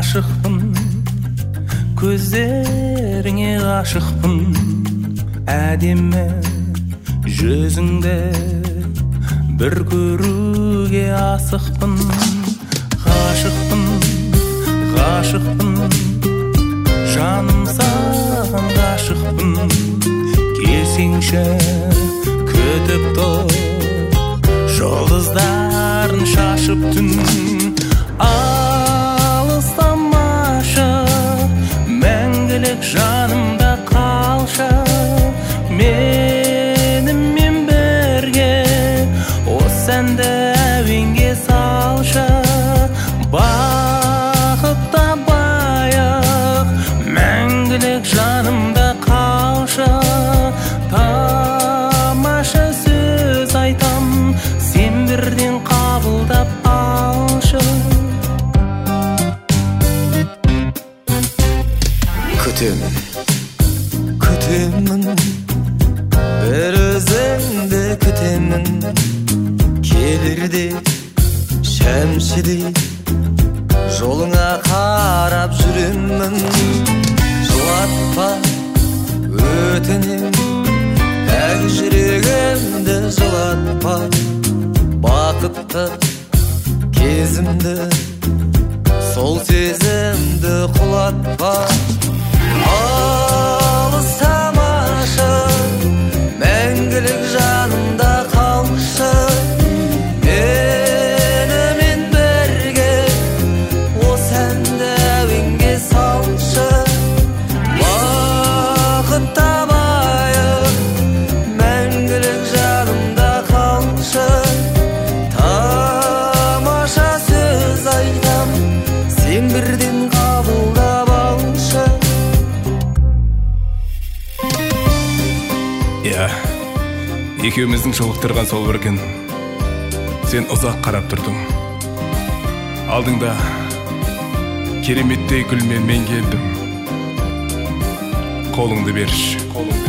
ғашықпын, көздеріңе ғашықпын, әдемі жүзіңді бір көруге асықпын. Ғашықпын, ғашықпын, жаным саған ғашықпын, келсеңші күтіп тұр, жұлдыздарын шашып түн. Алыстамашы, мәңгілік жанымда қалшы, менімен бірге осы әнді әуенге салшы. Бақытта байық, мәңгілік жанымда қалшы, тамаша сөз айтам, сен бірден қабылдап алшы. Күтемін, күтемін, бір өзіңді күтемін, келерде шәмшідей жолыңа қарап жүремін. Жылатпа өтінем, әр жүрегімді жылатпа, бақытты кезімді, сол сезімді құлатпа. Алыстамашы, мәңгілік жанымда қалшы, менімен бірге осы әнді әуенге салшы. Бақытта байық, мәңгілік жанымда қалшы, тамаша сөз айтам, сен бірден қабылдап алшы. Екеуміздің жолықтырған сол бір күн, сен ұзақ қарап тұрдың. Алдыңда кереметтей гүлмен мен келдім. Қолыңды берші, қолыңды.